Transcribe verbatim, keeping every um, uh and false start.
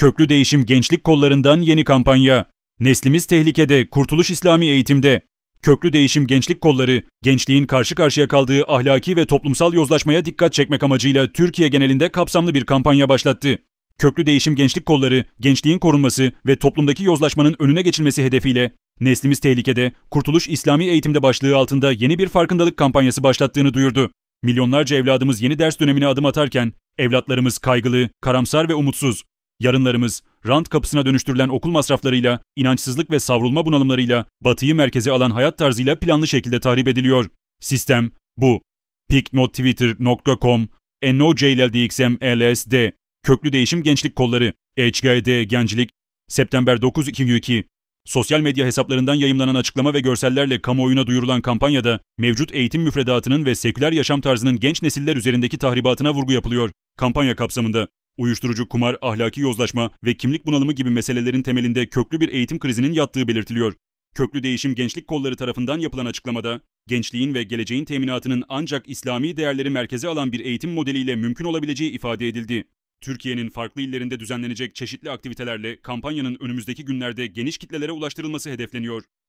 Köklü Değişim Gençlik Kollarından yeni kampanya. Neslimiz tehlikede, Kurtuluş İslami Eğitim'de. Köklü Değişim Gençlik Kolları, gençliğin karşı karşıya kaldığı ahlaki ve toplumsal yozlaşmaya dikkat çekmek amacıyla Türkiye genelinde kapsamlı bir kampanya başlattı. Köklü Değişim Gençlik Kolları, gençliğin korunması ve toplumdaki yozlaşmanın önüne geçilmesi hedefiyle Neslimiz Tehlikede, Kurtuluş İslami Eğitim'de başlığı altında yeni bir farkındalık kampanyası başlattığını duyurdu. Milyonlarca evladımız yeni ders dönemine adım atarken, evlatlarımız kaygılı, karamsar ve umutsuz. Yarınlarımız, rant kapısına dönüştürülen okul masraflarıyla, inançsızlık ve savrulma bunalımlarıyla, batıyı merkeze alan hayat tarzıyla planlı şekilde tahrip ediliyor. Sistem bu. piknottwitter nokta com nocldxmlsd Köklü Değişim Gençlik Kolları H G D Gencilik September dokuz iki bin iki Sosyal medya hesaplarından yayımlanan açıklama ve görsellerle kamuoyuna duyurulan kampanyada mevcut eğitim müfredatının ve seküler yaşam tarzının genç nesiller üzerindeki tahribatına vurgu yapılıyor. Kampanya kapsamında uyuşturucu, kumar, ahlaki yozlaşma ve kimlik bunalımı gibi meselelerin temelinde köklü bir eğitim krizinin yattığı belirtiliyor. Köklü Değişim Gençlik Kolları tarafından yapılan açıklamada, gençliğin ve geleceğin teminatının ancak İslami değerleri merkeze alan bir eğitim modeliyle mümkün olabileceği ifade edildi. Türkiye'nin farklı illerinde düzenlenecek çeşitli aktivitelerle kampanyanın önümüzdeki günlerde geniş kitlelere ulaştırılması hedefleniyor.